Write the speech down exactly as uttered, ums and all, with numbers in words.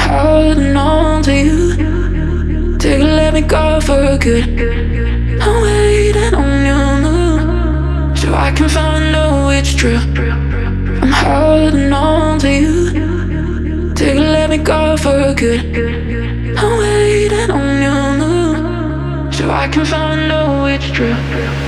holding on to you. Take let me go for good. I'm waiting on you now, so I can find out it's true. I'm holding on to you. Take let me go for good. I'm waiting on you now, so I can find out it's true.